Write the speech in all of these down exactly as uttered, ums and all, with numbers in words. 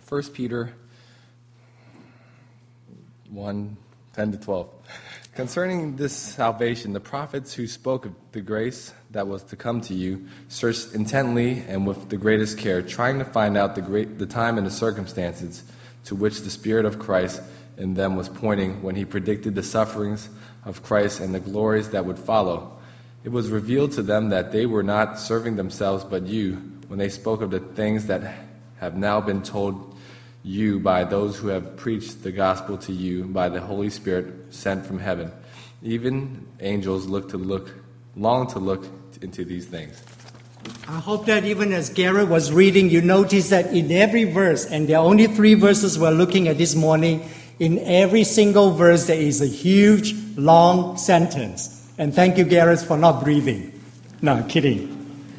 First Peter one, ten to twelve. Concerning this salvation, the prophets who spoke of the grace that was to come to you searched intently and with the greatest care, trying to find out the great the time and the circumstances to which the Spirit of Christ in them was pointing when he predicted the sufferings of Christ and the glories that would follow. It was revealed to them that they were not serving themselves but you when they spoke of the things that have now been told you by those who have preached the gospel to you by the Holy Spirit sent from heaven. Even angels look to look, long to look into these things. I hope that even as Garrett was reading, you notice that in every verse, and there are only three verses we're looking at this morning, in every single verse there is a huge, long sentence. And thank you, Garrett, for not breathing. No, kidding.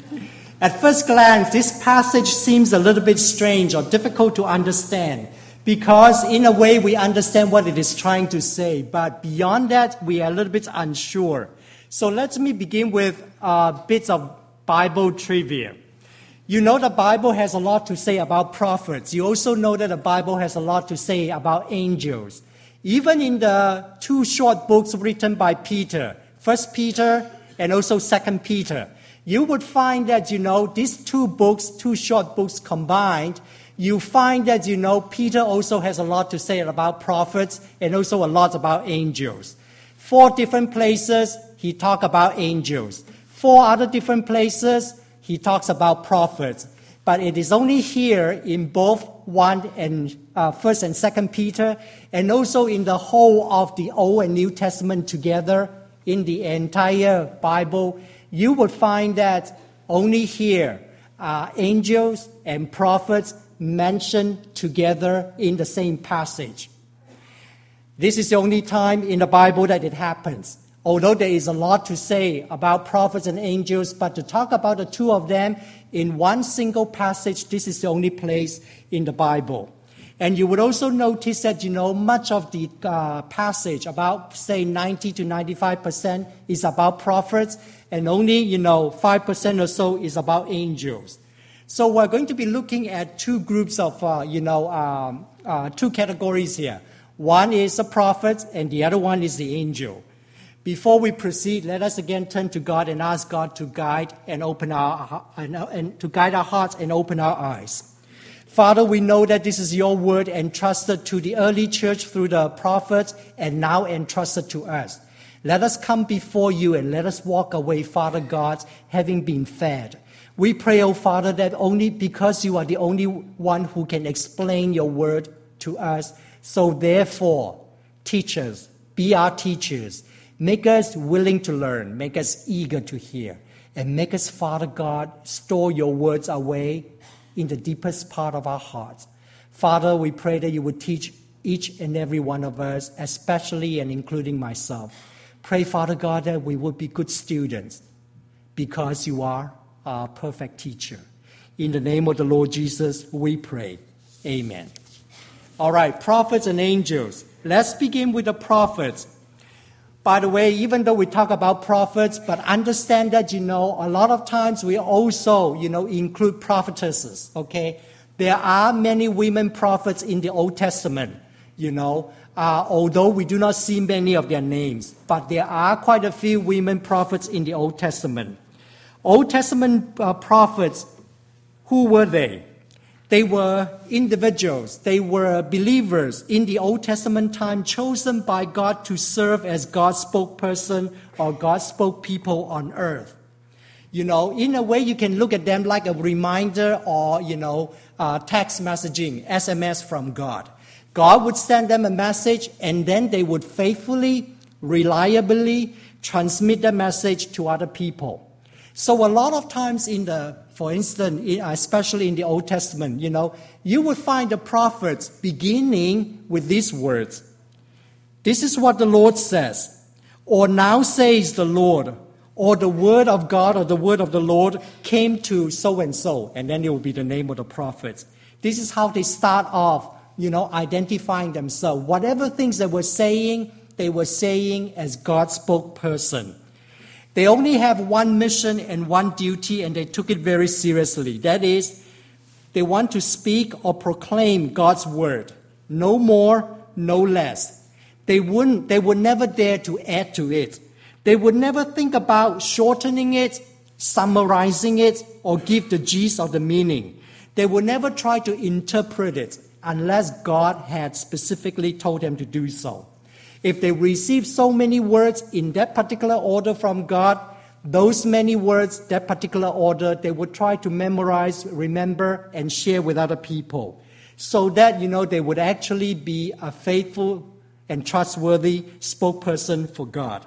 At first glance, this passage seems a little bit strange or difficult to understand because in a way we understand what it is trying to say, but beyond that, we are a little bit unsure. So let me begin with uh, bits of Bible trivia. You know the Bible has a lot to say about prophets. You also know that the Bible has a lot to say about angels. Even in the two short books written by Peter, First Peter and also Second Peter, you would find that, you know, these two books, two short books combined, you find that, you know, Peter also has a lot to say about prophets and also a lot about angels. Four different places, he talks about angels. Four other different places, he talks about prophets. But it is only here in both one and uh, First and Second Peter, and also in the whole of the Old and New Testament together, in the entire Bible, you would find that only here are angels and prophets mentioned together in the same passage. This is the only time in the Bible that it happens. Although there is a lot to say about prophets and angels, but to talk about the two of them in one single passage, this is the only place in the Bible. And you would also notice that, you know, much of the uh, passage, about, say, ninety to ninety-five percent is about prophets, and only, you know, five percent or so is about angels. So we're going to be looking at two groups of, uh, you know, um, uh, two categories here. One is the prophets, and the other one is the angel. Before we proceed, let us again turn to God and ask God to guide and open our and, and to guide our hearts and open our eyes. Father, we know that this is your word entrusted to the early church through the prophets and now entrusted to us. Let us come before you and let us walk away, Father God, having been fed. We pray, oh Father, that only because you are the only one who can explain your word to us, so therefore, teach us, be our teachers, make us willing to learn, make us eager to hear, and make us, Father God, store your words away in the deepest part of our hearts. Father, we pray that you would teach each and every one of us, especially and including myself. Pray, Father God, that we would be good students because you are our perfect teacher. In the name of the Lord Jesus, we pray. Amen. All right, prophets and angels. Let's begin with the prophets. By the way, even though we talk about prophets, but understand that, you know, a lot of times we also, you know, include prophetesses, okay? There are many women prophets in the Old Testament, you know, uh, although we do not see many of their names, but there are quite a few women prophets in the Old Testament. Old Testament uh, prophets, who were they? They were individuals, they were believers in the Old Testament time chosen by God to serve as God's spokesperson or God's spokespeople on earth. You know, in a way you can look at them like a reminder or, you know, uh, text messaging, S M S from God. God would send them a message and then they would faithfully, reliably transmit the message to other people. So a lot of times in the For instance, especially in the Old Testament, you know, you would find the prophets beginning with these words. This is what the Lord says, or now says the Lord, or the word of God or the word of the Lord came to so-and-so, and then it will be the name of the prophets. This is how they start off, you know, identifying themselves. Whatever things they were saying, they were saying as God's spokesperson. They only have one mission and one duty, and they took it very seriously. That is, They want to speak or proclaim God's word. No more, no less. They wouldn't, they would never dare to add to it. They would never think about shortening it, summarizing it, or give the gist of the meaning. They would never try to interpret it unless God had specifically told them to do so. If they receive so many words in that particular order from God, those many words, that particular order, they would try to memorize, remember, and share with other people, so that, you know, they would actually be a faithful and trustworthy spokesperson for God.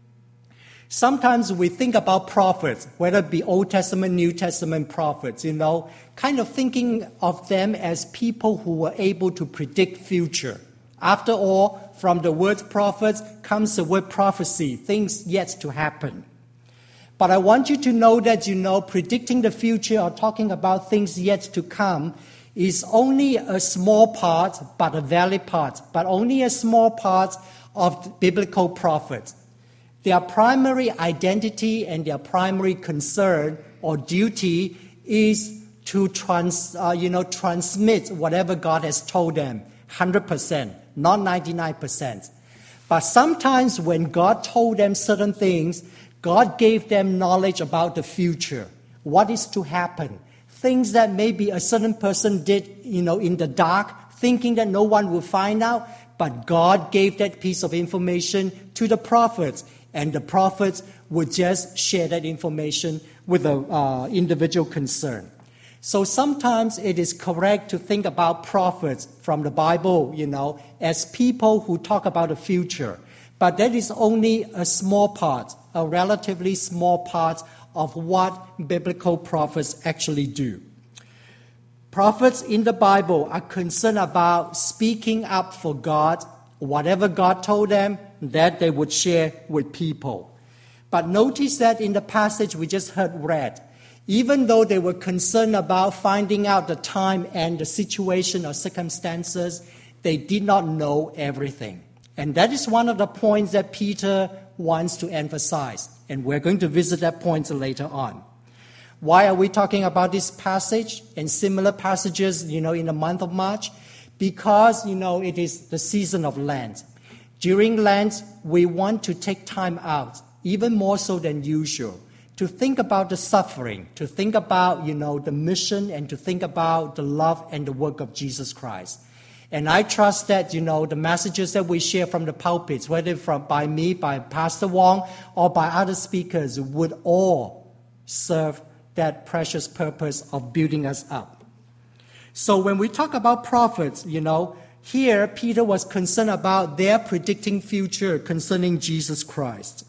Sometimes we think about prophets, whether it be Old Testament, New Testament prophets, you know, kind of thinking of them as people who were able to predict future. After all, from the word prophets comes the word prophecy, things yet to happen. But I want you to know that, you know, predicting the future or talking about things yet to come is only a small part, but a valid part, but only a small part of biblical prophets. Their primary identity and their primary concern or duty is to trans, uh, you know, transmit whatever God has told them, one hundred percent, not ninety-nine percent. But sometimes when God told them certain things, God gave them knowledge about the future, what is to happen, things that maybe a certain person did, you know, in the dark, thinking that no one will find out, but God gave that piece of information to the prophets, and the prophets would just share that information with the uh, individual concerned. So sometimes it is correct to think about prophets from the Bible, you know, as people who talk about the future. But that is only a small part, a relatively small part of what biblical prophets actually do. Prophets in the Bible are concerned about speaking up for God, whatever God told them, that they would share with people. But notice that in the passage we just heard read, even though they were concerned about finding out the time and the situation or circumstances, they did not know everything. And that is one of the points that Peter wants to emphasize. And we're going to visit that point later on. Why are we talking about this passage and similar passages, you know, in the month of March? Because, you know, it is the season of Lent. During Lent, we want to take time out, even more so than usual, to think about the suffering, to think about, you know, the mission, and to think about the love and the work of Jesus Christ. And I trust that, you know, the messages that we share from the pulpits, whether from by me, by Pastor Wong, or by other speakers, would all serve that precious purpose of building us up. So when we talk about prophets, you know, here Peter was concerned about their predicting future concerning Jesus Christ.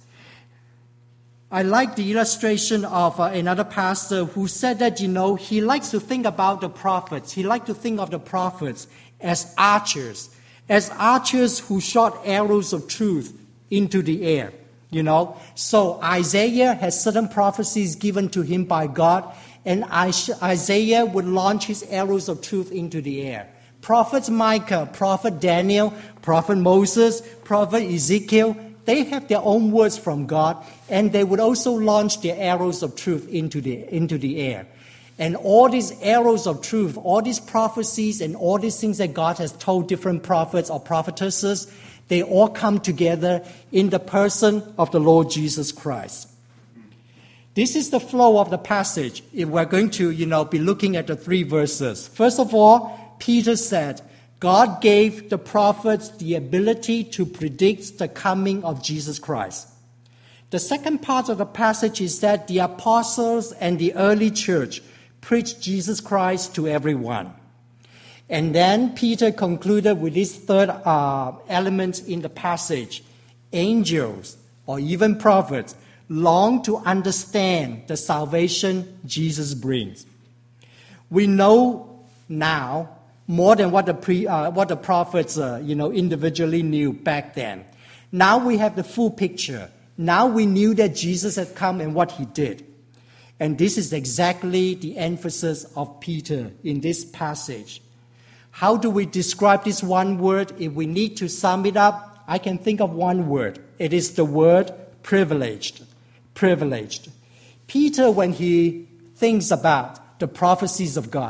I like the illustration of uh, another pastor who said that, you know, he likes to think about the prophets. He likes to think of the prophets as archers, as archers who shot arrows of truth into the air, you know. So Isaiah has certain prophecies given to him by God, and Isaiah would launch his arrows of truth into the air. Prophet Micah, Prophet Daniel, Prophet Moses, Prophet Ezekiel, they have their own words from God, and they would also launch their arrows of truth into the, into the air. And all these arrows of truth, all these prophecies and all these things that God has told different prophets or prophetesses, they all come together in the person of the Lord Jesus Christ. This is the flow of the passage. If we're going to, you know, be looking at the three verses. First of all, Peter said, God gave the prophets the ability to predict the coming of Jesus Christ. The second part of the passage is that the apostles and the early church preached Jesus Christ to everyone. And then Peter concluded with this third uh, element in the passage. Angels, or even prophets, long to understand the salvation Jesus brings. We know now more than what the pre, uh, what the prophets, uh, you know, individually knew back then. Now we have the full picture. Now we knew that Jesus had come and what he did. And this is exactly the emphasis of Peter in this passage. How do we describe this one word? If we need to sum it up, I can think of one word. It is the word privileged. Privileged. Peter, when he thinks about the prophecies of God,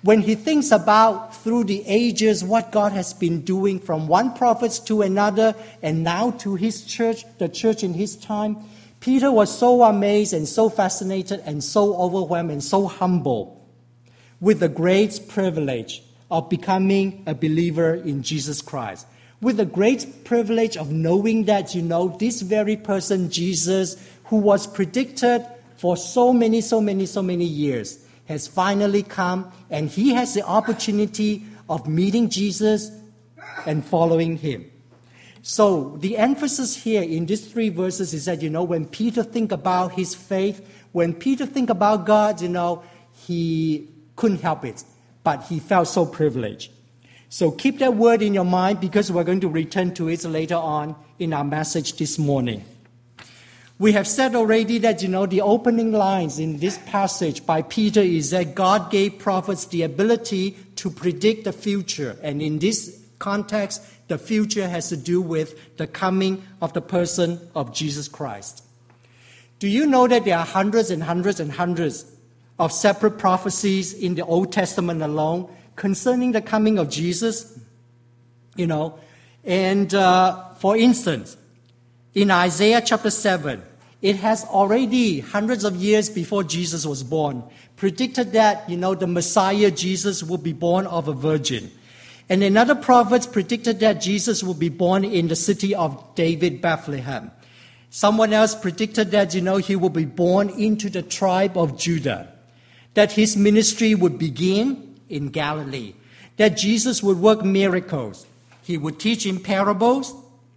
When he thinks about through the ages what God has been doing from one prophet to another and now to his church, the church in his time, Peter was so amazed and so fascinated and so overwhelmed and so humble with the great privilege of becoming a believer in Jesus Christ. With the great privilege of knowing that, you know, this very person, Jesus, who was predicted for so many, so many, so many years, has finally come, and he has the opportunity of meeting Jesus and following him. So the emphasis here in these three verses is that, you know, when Peter think about his faith, when Peter think about God, you know, he couldn't help it, but he felt so privileged. So keep that word in your mind, because we're going to return to it later on in our message this morning. We have said already that, you know, the opening lines in this passage by Peter is that God gave prophets the ability to predict the future. And in this context, the future has to do with the coming of the person of Jesus Christ. Do you know that there are hundreds and hundreds and hundreds of separate prophecies in the Old Testament alone concerning the coming of Jesus? You know, and uh, for instance, in Isaiah chapter seven, it has already, hundreds of years before Jesus was born, predicted that, you know, the Messiah, Jesus, will be born of a virgin. And another prophet predicted that Jesus will be born in the city of David, Bethlehem. Someone else predicted that, you know, he will be born into the tribe of Judah, that his ministry would begin in Galilee, that Jesus would work miracles, he would teach in parables,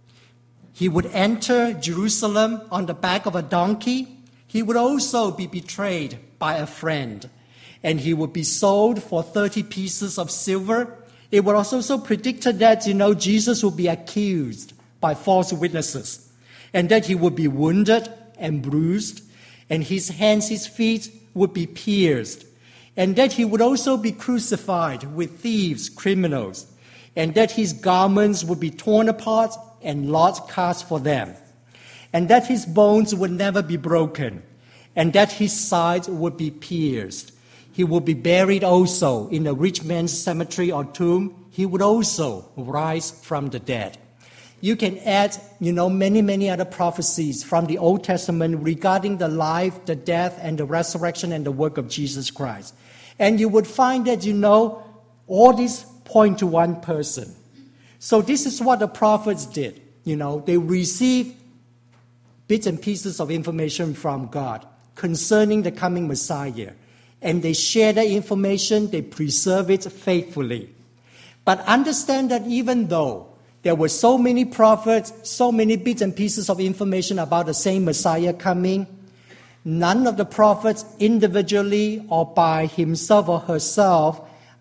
he would enter Jerusalem on the back of a donkey, he would also be betrayed by a friend, and he would be sold for thirty pieces of silver. It was also predicted that, you know, Jesus would be accused by false witnesses, and that he would be wounded and bruised, and his hands, his feet would be pierced, and that he would also be crucified with thieves, criminals, and that his garments would be torn apart and lots cast for them, and that his bones would never be broken, and that his sides would be pierced. He would be buried also in a rich man's cemetery or tomb. He would also rise from the dead. You can add, you know, many, many other prophecies from the Old Testament regarding the life, the death, and the resurrection and the work of Jesus Christ. And you would find that, you know, all these point to one person. So this is what the prophets did. You know, they received bits and pieces of information from God concerning the coming Messiah. And they share that information, they preserve it faithfully. But understand that even though there were so many prophets, so many bits and pieces of information about the same Messiah coming, none of the prophets individually or by himself or herself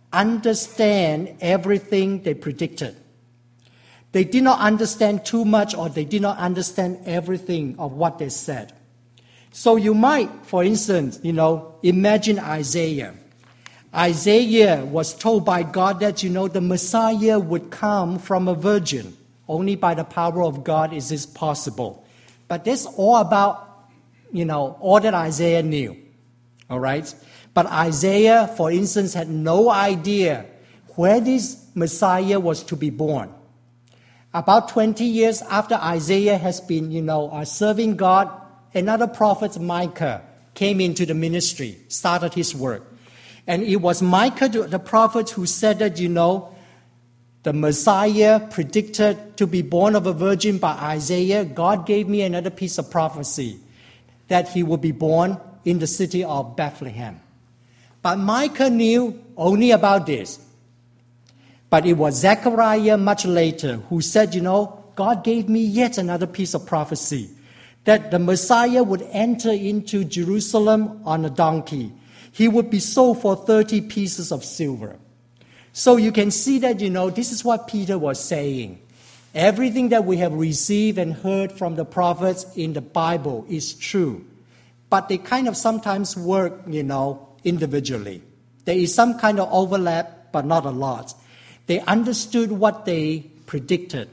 understand everything they predicted. They did not understand too much, or they did not understand everything of what they said. So you might, for instance, you know, imagine Isaiah. Isaiah was told by God that, you know, the Messiah would come from a virgin. Only by the power of God is this possible. But that's all about, you know, all that Isaiah knew. All right? But Isaiah, for instance, had no idea where this Messiah was to be born. About twenty years after Isaiah has been, you know, uh, serving God, another prophet, Micah, came into the ministry, started his work. And it was Micah, the prophet, who said that, you know, the Messiah predicted to be born of a virgin by Isaiah. God gave me another piece of prophecy, that he will be born in the city of Bethlehem. But Micah knew only about this. But it was Zechariah much later who said, you know, God gave me yet another piece of prophecy, that the Messiah would enter into Jerusalem on a donkey. He would be sold for thirty pieces of silver. So you can see that, you know, this is what Peter was saying. Everything that we have received and heard from the prophets in the Bible is true. But they kind of sometimes work, you know, individually. There is some kind of overlap, but not a lot. They understood what they predicted,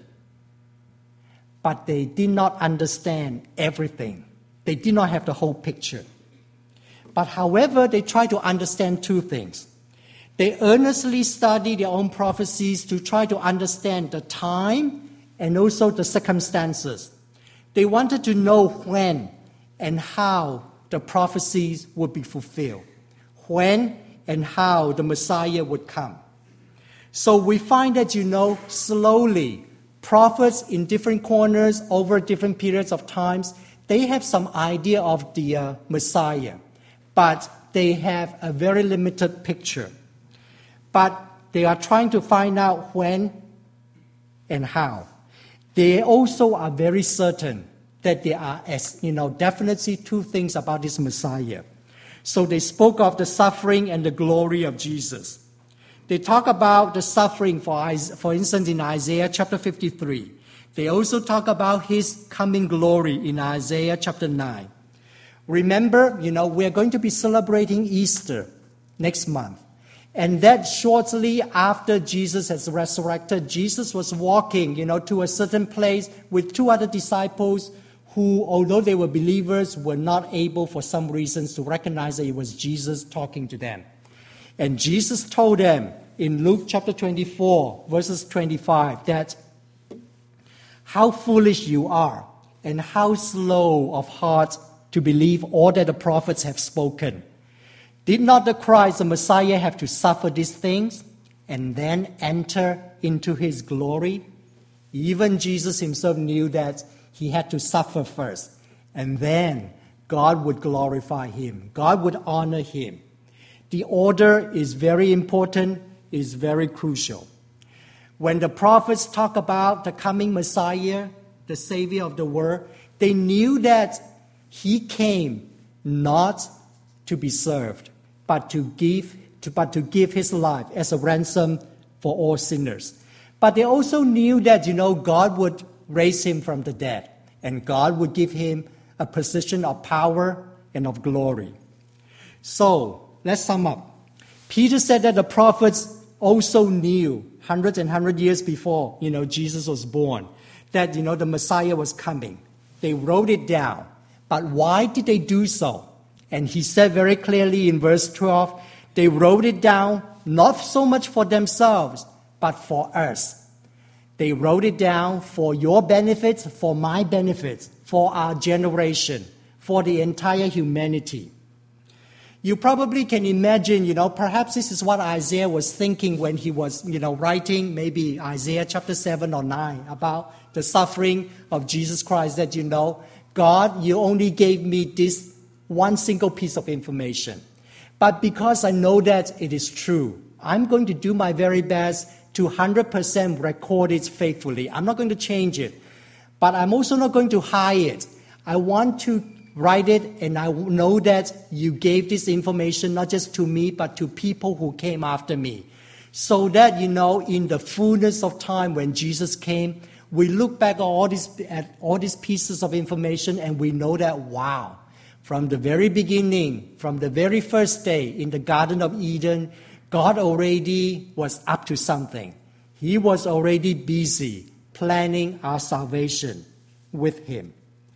but they did not understand everything. They did not have the whole picture. But however, they tried to understand two things. They earnestly study their own prophecies to try to understand the time and also the circumstances. They wanted to know when and how the prophecies would be fulfilled, when and how the Messiah would come. So we find that, you know, slowly, prophets in different corners over different periods of times, they have some idea of the uh, Messiah, but they have a very limited picture. But they are trying to find out when and how. They also are very certain that there are, as you know, definitely two things about this Messiah. So they spoke of the suffering and the glory of Jesus. They talk about the suffering, for, for instance, in Isaiah chapter fifty-three. They also talk about his coming glory in Isaiah chapter nine. Remember, you know, we're going to be celebrating Easter next month. And that shortly after Jesus has resurrected, Jesus was walking, you know, to a certain place with two other disciples who, although they were believers, were not able for some reasons to recognize that it was Jesus talking to them. And Jesus told them in Luke chapter twenty-four, verses twenty-five, that how foolish you are and how slow of heart to believe all that the prophets have spoken. Did not the Christ, the Messiah, have to suffer these things and then enter into his glory? Even Jesus himself knew that he had to suffer first, and then God would glorify him. God would honor him. The order is very important, is very crucial. When the prophets talk about the coming Messiah, the Savior of the world, they knew that he came not to be served, but to give, to, but to give his life as a ransom for all sinners. But they also knew that, you know, God would raise him from the dead, and God would give him a position of power and of glory. So, let's sum up. Peter said that the prophets also knew hundreds and hundred years before, you know, Jesus was born, that, you know, the Messiah was coming. They wrote it down. But why did they do so? And he said very clearly in verse twelve, they wrote it down not so much for themselves, but for us. They wrote it down for your benefits, for my benefits, for our generation, for the entire humanity. You probably can imagine, you know, perhaps this is what Isaiah was thinking when he was, you know, writing maybe Isaiah chapter seven or nine about the suffering of Jesus Christ, that, you know, God, you only gave me this one single piece of information. But because I know that it is true, I'm going to do my very best to one hundred percent record it faithfully. I'm not going to change it. But I'm also not going to hide it. I want to write it, and I know that you gave this information not just to me, but to people who came after me. So that, you know, in the fullness of time when Jesus came, we look back at all these, at all these pieces of information, and we know that, wow, from the very beginning, from the very first day in the Garden of Eden, God already was up to something. He was already busy planning our salvation with him.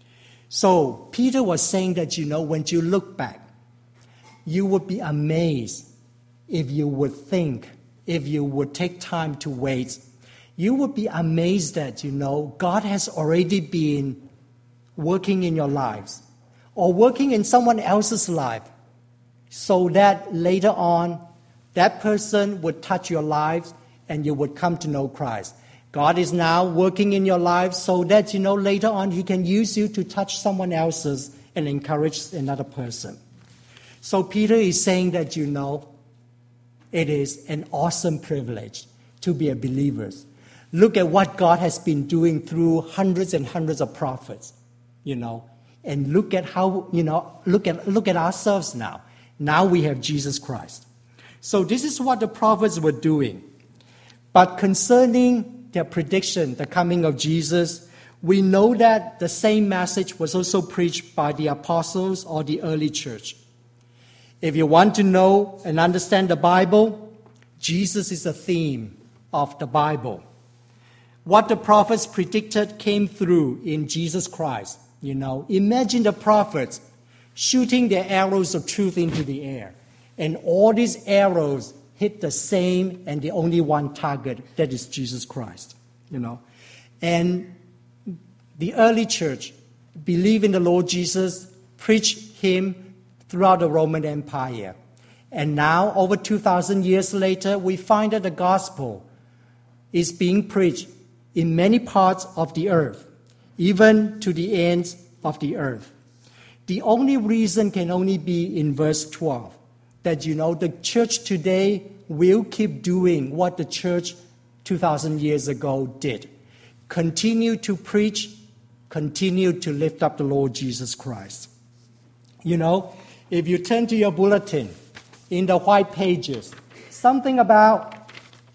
So Peter was saying that, you know, when you look back, you would be amazed if you would think, if you would take time to wait. You would be amazed that, you know, God has already been working in your lives or working in someone else's life so that later on that person would touch your lives and you would come to know Christ. God is now working in your life so that, you know, later on he can use you to touch someone else's and encourage another person. So Peter is saying that, you know, it is an awesome privilege to be a believer. Look at what God has been doing through hundreds and hundreds of prophets, you know, and look at how, you know, look at look at ourselves now. Now we have Jesus Christ. So this is what the prophets were doing. But concerning their prediction, the coming of Jesus, we know that the same message was also preached by the apostles or the early church. If you want to know and understand the Bible, Jesus is the theme of the Bible. What the prophets predicted came through in Jesus Christ. You know, imagine the prophets shooting their arrows of truth into the air. And all these arrows hit the same and the only one target, that is Jesus Christ, you know. And the early church believed in the Lord Jesus, preached him throughout the Roman Empire. And now, over two thousand years later, we find that the gospel is being preached in many parts of the earth, even to the ends of the earth. The only reason can only be in verse twelve, that, you know, the church today will keep doing what the church two thousand years ago did. Continue to preach, continue to lift up the Lord Jesus Christ. You know, if you turn to your bulletin, in the white pages, something about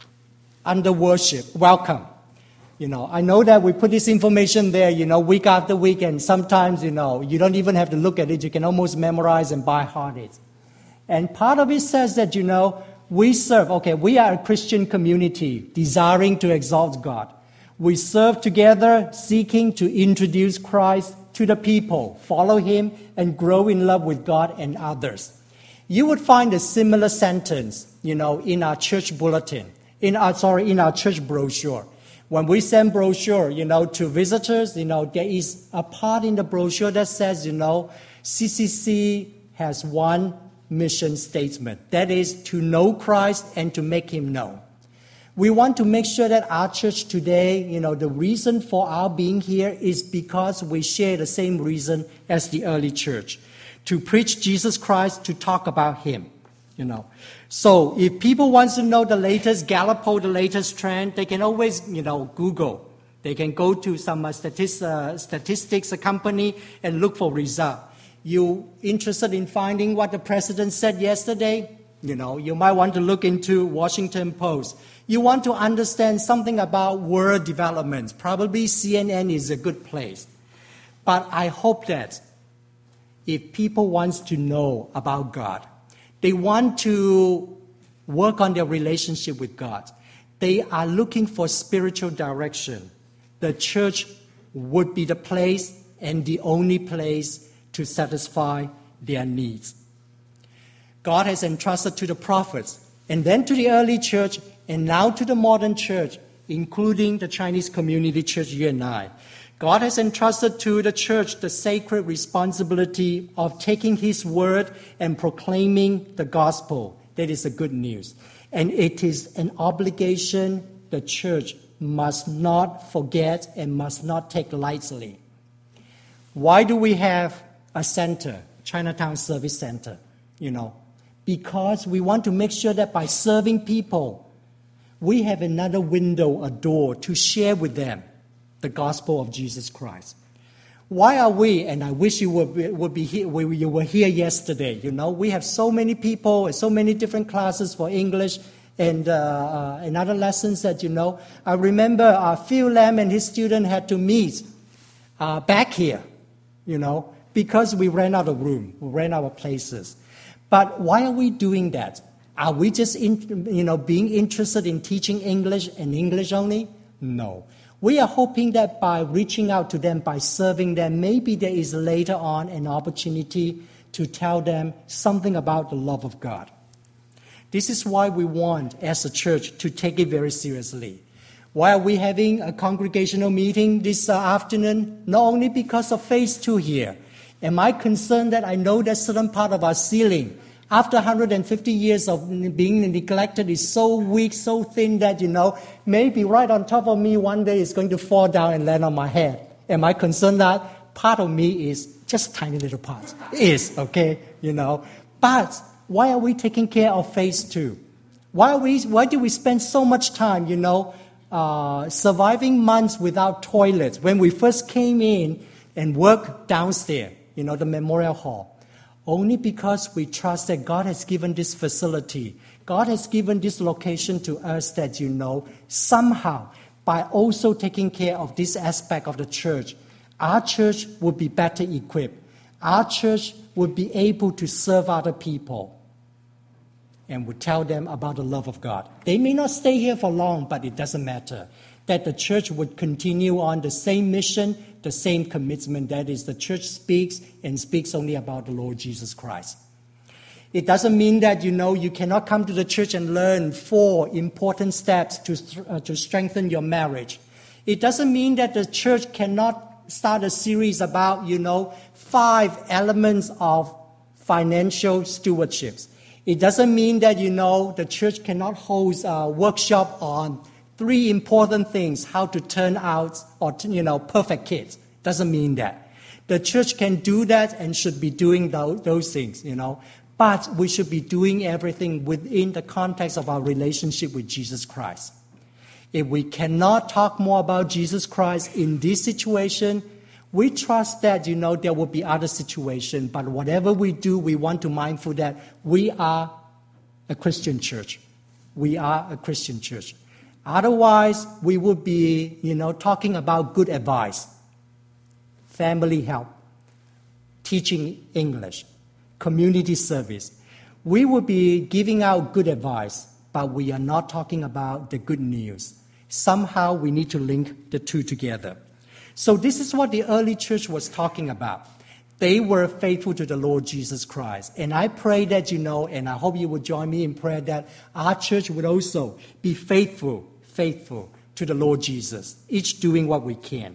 under worship, welcome. You know, I know that we put this information there, you know, week after week, and sometimes, you know, you don't even have to look at it. You can almost memorize and by heart it. And part of it says that, you know, we serve, okay, we are a Christian community desiring to exalt God. We serve together, seeking to introduce Christ to the people, follow him, and grow in love with God and others. You would find a similar sentence, you know, in our church bulletin, in our, sorry, in our church brochure. When we send brochure, you know, to visitors, you know, there is a part in the brochure that says, you know, C C C has one mission statement. That is to know Christ and to make him known. We want to make sure that our church today, you know, the reason for our being here is because we share the same reason as the early church. To preach Jesus Christ, to talk about him, you know. So if people want to know the latest Gallup poll, the latest trend, they can always, you know, Google. They can go to some uh, statist, uh, statistics company and look for results. You interested in finding what the president said yesterday? You know, you might want to look into Washington Post. You want to understand something about world developments. Probably C N N is a good place. But I hope that if people want to know about God, they want to work on their relationship with God, they are looking for spiritual direction, the church would be the place and the only place to satisfy their needs. God has entrusted to the prophets, and then to the early church, and now to the modern church, including the Chinese community church, you and I. God has entrusted to the church the sacred responsibility of taking his word and proclaiming the gospel. That is the good news. And it is an obligation the church must not forget and must not take lightly. Why do we have a center, Chinatown Service Center? You know, because we want to make sure that by serving people, we have another window, a door to share with them the gospel of Jesus Christ. Why are we, and I wish you would be, would be here, you were here yesterday, you know, we have so many people and so many different classes for English and, uh, uh, and other lessons that, you know, I remember uh, Phil Lam and his student had to meet uh, back here, you know, because we ran out of room, we ran out of places. But why are we doing that? Are we just, in, you know, being interested in teaching English and English only? No. We are hoping that by reaching out to them, by serving them, maybe there is later on an opportunity to tell them something about the love of God. This is why we want, as a church, to take it very seriously. Why are we having a congregational meeting this uh, afternoon? Not only because of phase two here. Am I concerned that I know that certain part of our ceiling, after one hundred fifty years of being neglected, is so weak, so thin that, you know, maybe right on top of me one day it's going to fall down and land on my head. Am I concerned that? Part of me is just a tiny little part. It is, okay, you know. But why are we taking care of phase two? Why, are we, why do we spend so much time, you know, uh, surviving months without toilets when we first came in and worked downstairs, you know, the memorial hall? Only because we trust that God has given this facility, God has given this location to us that, you know, somehow, by also taking care of this aspect of the church, our church would be better equipped. Our church would be able to serve other people and would tell them about the love of God. They may not stay here for long, but it doesn't matter. That the church would continue on the same mission, the same commitment. That is, the church speaks and speaks only about the Lord Jesus Christ. It doesn't mean that, you know, you cannot come to the church and learn four important steps to, uh, to strengthen your marriage. It doesn't mean that the church cannot start a series about, you know, five elements of financial stewardships. It doesn't mean that, you know, the church cannot host a workshop on three important things, how to turn out, or, you know, perfect kids. Doesn't mean that. The church can do that and should be doing those, those things, you know. But we should be doing everything within the context of our relationship with Jesus Christ. If we cannot talk more about Jesus Christ in this situation, we trust that, you know, there will be other situations. But whatever we do, we want to be mindful that we are a Christian church. We are a Christian church. Otherwise, we would be, you know, talking about good advice, family help, teaching English, community service. We will be giving out good advice, but we are not talking about the good news. Somehow we need to link the two together. So this is what the early church was talking about. They were faithful to the Lord Jesus Christ. And I pray that you know, and I hope you will join me in prayer, that our church would also be faithful, faithful to the Lord Jesus, each doing what we can.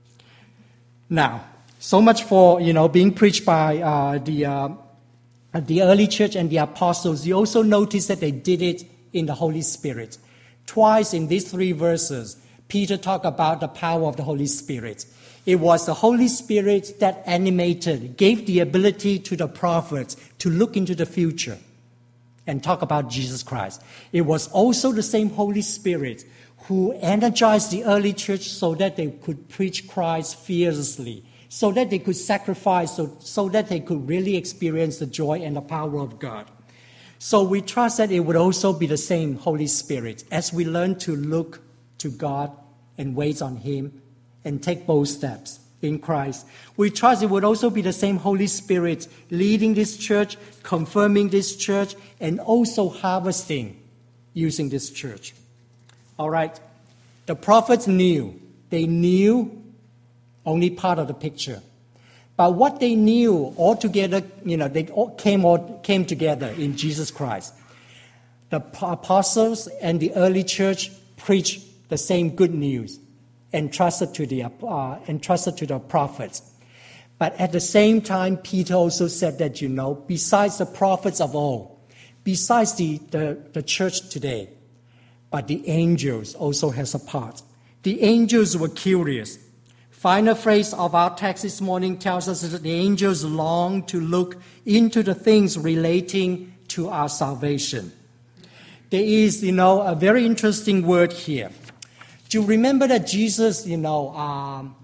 Now, so much for, you know, being preached by uh, the uh, the early church and the apostles. You also notice that they did it in the Holy Spirit. Twice in these three verses, Peter talked about the power of the Holy Spirit. It was the Holy Spirit that animated, gave the ability to the prophets to look into the future and talk about Jesus Christ. It was also the same Holy Spirit who energized the early church so that they could preach Christ fearlessly, so that they could sacrifice, so, so that they could really experience the joy and the power of God. So we trust that it would also be the same Holy Spirit as we learn to look to God and wait on Him and take bold steps in Christ. We trust it would also be the same Holy Spirit leading this church, confirming this church, and also harvesting using this church. All right. The prophets knew. They knew only part of the picture. But what they knew all together, you know, they all came all came together in Jesus Christ. The apostles and the early church preached the same good news, entrusted to the uh, entrusted to the prophets. But at the same time, Peter also said that, you know, besides the prophets of old, besides the, the, the church today, but the angels also has a part. The angels were curious. Final phrase of our text this morning tells us that the angels long to look into the things relating to our salvation. There is, you know, a very interesting word here. Do you remember that Jesus, you know, um,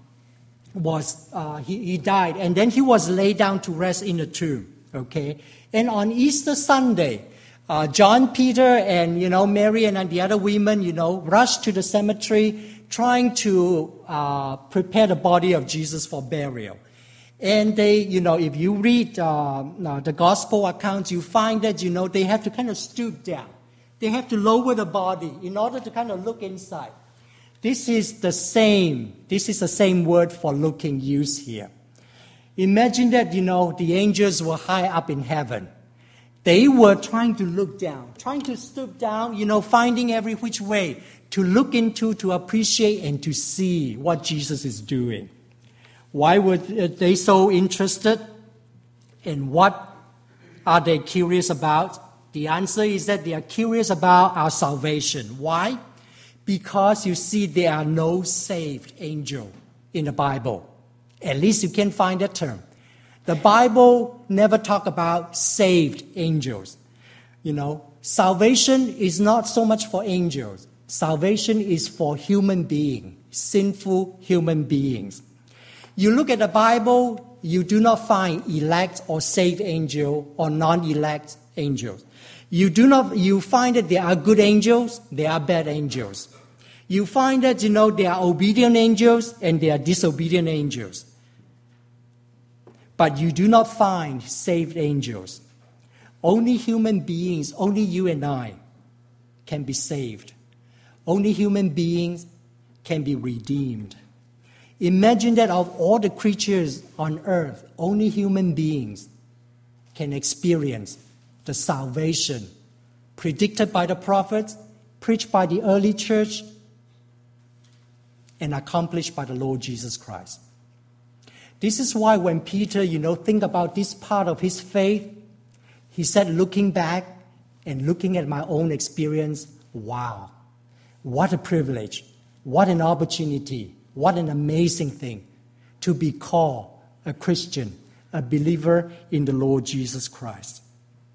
was uh, he, he died, and then he was laid down to rest in the tomb, okay? And on Easter Sunday, uh, John, Peter, and, you know, Mary and the other women, you know, rushed to the cemetery trying to uh, prepare the body of Jesus for burial. And they, you know, if you read uh, the gospel accounts, you find that, you know, they have to kind of stoop down. They have to lower the body in order to kind of look inside. This is the same, this is the same word for looking used here. Imagine that, you know, the angels were high up in heaven. They were trying to look down, trying to stoop down, you know, finding every which way to look into, to appreciate, and to see what Jesus is doing. Why were they so interested? And what are they curious about? The answer is that they are curious about our salvation. Why? Because you see, there are no saved angel in the Bible. At least you can find that term. The Bible never talk about saved angels. You know, salvation is not so much for angels. Salvation is for human beings, sinful human beings. You look at the Bible, you do not find elect or saved angel or non-elect angels. You do not. You find that there are good angels, there are bad angels. You find that, you know, there are obedient angels and there are disobedient angels. But you do not find saved angels. Only human beings, only you and I can be saved. Only human beings can be redeemed. Imagine that of all the creatures on earth, only human beings can experience the salvation predicted by the prophets, preached by the early church, and accomplished by the Lord Jesus Christ. This is why when Peter, you know, think about this part of his faith, he said, looking back and looking at my own experience, wow, what a privilege, what an opportunity, what an amazing thing to be called a Christian, a believer in the Lord Jesus Christ.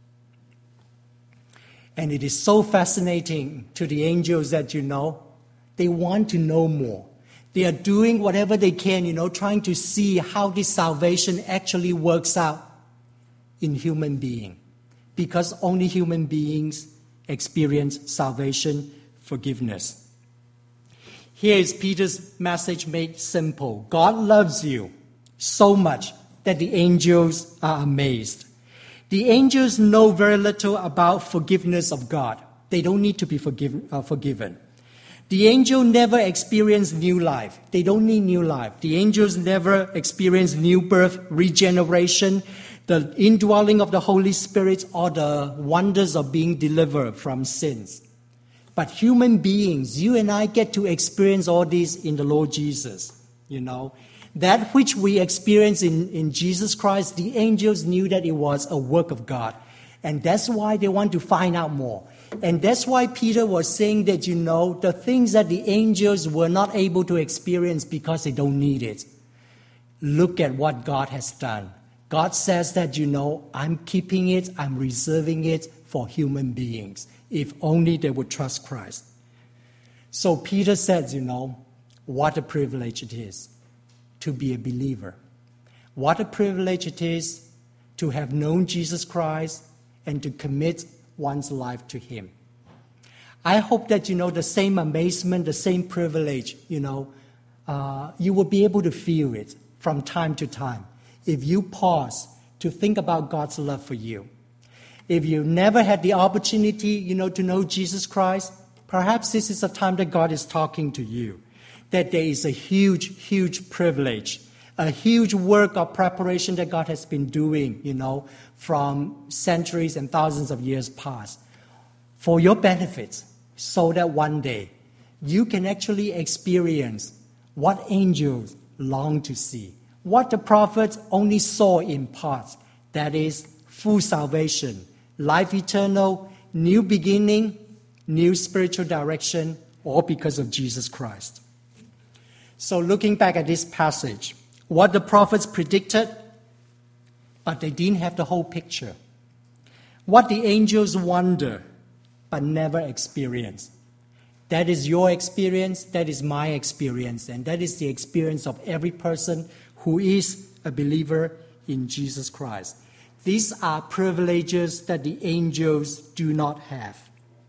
And it is so fascinating to the angels that, you know, they want to know more. They are doing whatever they can, you know, trying to see how this salvation actually works out in human being. Because only human beings experience salvation, forgiveness. Here is Peter's message made simple. God loves you so much that the angels are amazed. The angels know very little about forgiveness of God. They don't need to be forgiven. Uh, forgiven. The angel never experienced new life. They don't need new life. The angels never experience new birth, regeneration, the indwelling of the Holy Spirit, or the wonders of being delivered from sins. But human beings, you and I get to experience all this in the Lord Jesus, you know. That which we experience in, in Jesus Christ, the angels knew that it was a work of God. And that's why they want to find out more. And that's why Peter was saying that, you know, the things that the angels were not able to experience because they don't need it. Look at what God has done. God says that, you know, I'm keeping it, I'm reserving it for human beings, if only they would trust Christ. So Peter says, you know, what a privilege it is to be a believer. What a privilege it is to have known Jesus Christ and to commit one's life to Him. I hope that, you know, the same amazement, the same privilege, you know, uh, you will be able to feel it from time to time if you pause to think about God's love for you. If you never had the opportunity, you know, to know Jesus Christ, perhaps this is a time that God is talking to you, that there is a huge, huge privilege, a huge work of preparation that God has been doing, you know, from centuries and thousands of years past for your benefit, so that one day you can actually experience what angels long to see, what the prophets only saw in part, that is full salvation, life eternal, new beginning, new spiritual direction, all because of Jesus Christ. So looking back at this passage, what the prophets predicted, but they didn't have the whole picture. What the angels wonder, but never experience. That is your experience, that is my experience, and that is the experience of every person who is a believer in Jesus Christ. These are privileges that the angels do not have.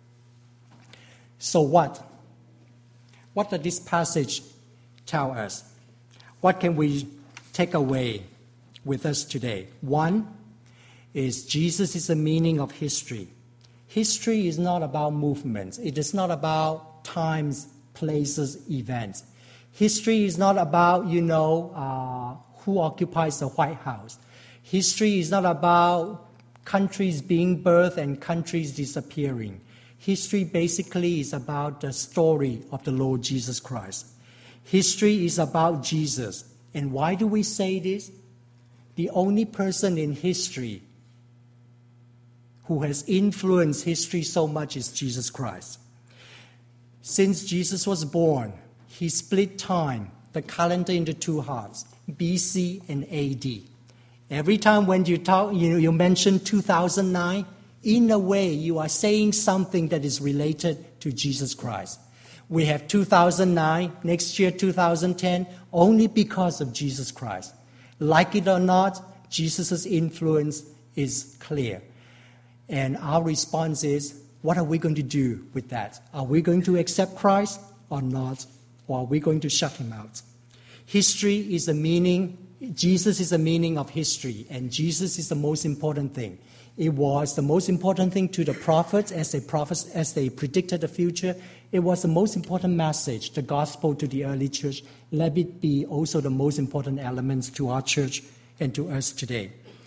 So what? What does this passage tell us? What can we take away with us today? One is Jesus is the meaning of history. History is not about movements. It is not about times, places, events. History is not about, you know, uh, who occupies the White House. History is not about countries being birthed and countries disappearing. History basically is about the story of the Lord Jesus Christ. History is about Jesus. And why do we say this? The only person in history who has influenced history so much is Jesus Christ. Since Jesus was born, He split time, the calendar, into two halves, B C and A D. Every time when you talk, you know, you mention two thousand nine, in a way you are saying something that is related to Jesus Christ. We have two thousand nine, next year two thousand ten, only because of Jesus Christ. Like it or not, Jesus' influence is clear. And our response is, what are we going to do with that? Are we going to accept Christ or not? Or are we going to shut Him out? History is the meaning, Jesus is the meaning of history, and Jesus is the most important thing. It was the most important thing to the prophets as they prophes- as they predicted the future. It was the most important message, the gospel to the early church. Let it be also the most important elements to our church and to us today.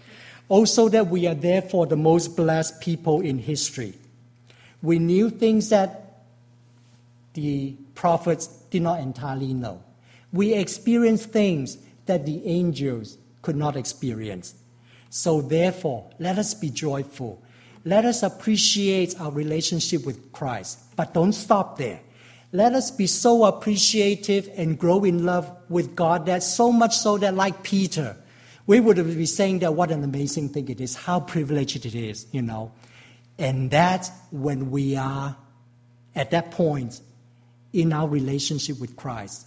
Also that we are therefore the most blessed people in history. We knew things that the prophets did not entirely know. We experienced things that the angels could not experience. So therefore, let us be joyful. Let us appreciate our relationship with Christ. But don't stop there. Let us be so appreciative and grow in love with God that so much so that like Peter, we would be saying that what an amazing thing it is, how privileged it is, you know. And that when we are at that point in our relationship with Christ,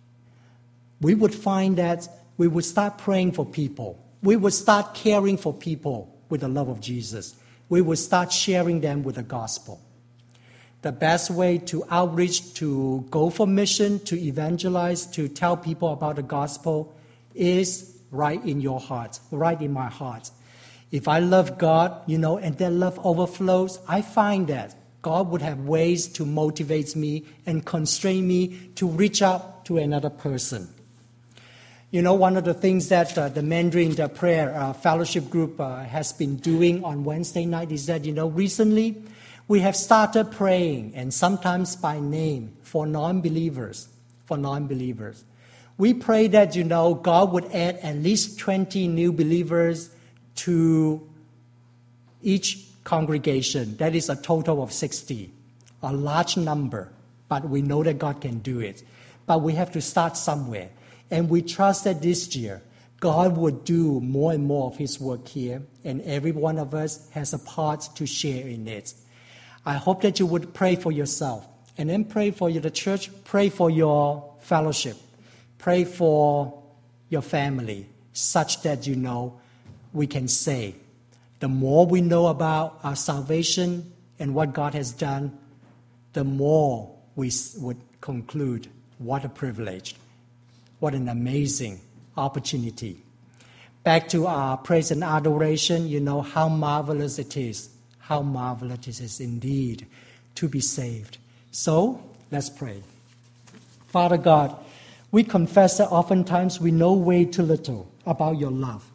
we would find that we would start praying for people. We would start caring for people with the love of Jesus. We would start sharing them with the gospel. The best way to outreach, to go for mission, to evangelize, to tell people about the gospel is right in your heart, right in my heart. If I love God, you know, and that love overflows, I find that God would have ways to motivate me and constrain me to reach out to another person. You know, one of the things that uh, the Mandarin the Prayer uh, Fellowship Group uh, has been doing on Wednesday night is that, you know, recently we have started praying, and sometimes by name, for non-believers, for non-believers. We pray that, you know, God would add at least twenty new believers to each congregation. That is a total of sixty, a large number, but we know that God can do it. But we have to start somewhere. And we trust that this year, God would do more and more of His work here, and every one of us has a part to share in it. I hope that you would pray for yourself, and then pray for the church, pray for your fellowship, pray for your family, such that, you know, we can say, the more we know about our salvation and what God has done, the more we would conclude, what a privilege, what an amazing opportunity. Back to our praise and adoration, you know how marvelous it is, how marvelous it is indeed to be saved. So, let's pray. Father God, we confess that oftentimes we know way too little about your love.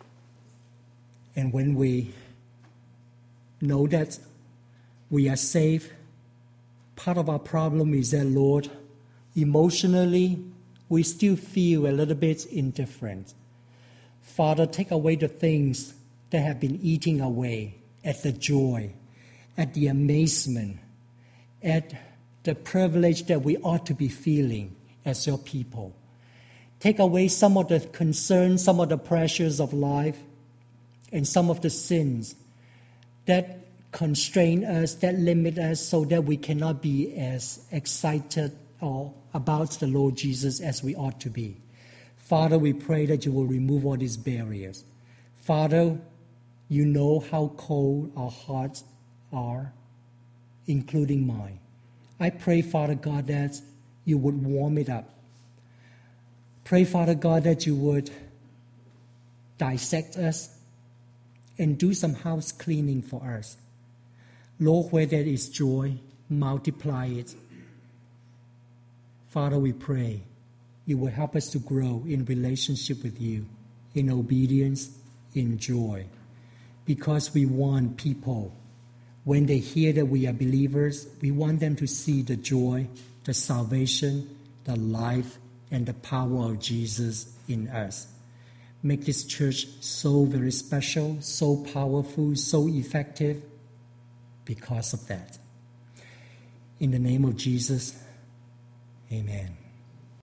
And when we know that we are saved, part of our problem is that, Lord, emotionally, we still feel a little bit indifferent. Father, take away the things that have been eating away at the joy, at the amazement, at the privilege that we ought to be feeling as your people. Take away some of the concerns, some of the pressures of life, and some of the sins that constrain us, that limit us, so that we cannot be as excited or about the Lord Jesus as we ought to be. Father, we pray that you will remove all these barriers. Father, you know how cold our hearts are, including mine. I pray, Father God, that you would warm it up. Pray, Father God, that you would dissect us and do some house cleaning for us. Lord, where there is joy, multiply it. Father, we pray you will help us to grow in relationship with you, in obedience, in joy. Because we want people, when they hear that we are believers, we want them to see the joy, the salvation, the life, and the power of Jesus in us. Make this church so very special, so powerful, so effective because of that. In the name of Jesus, amen.